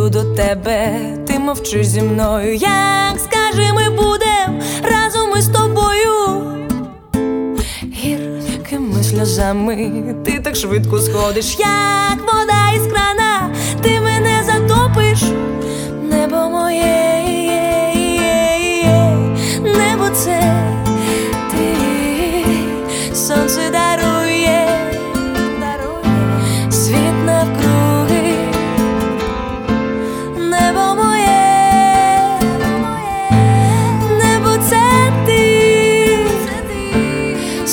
йду до тебе, ти мовчиш зі мною. Як, скажи, ми будем разом із тобою? Гіркими сльозами ти так швидко сходиш, як вода із крана. Ти мене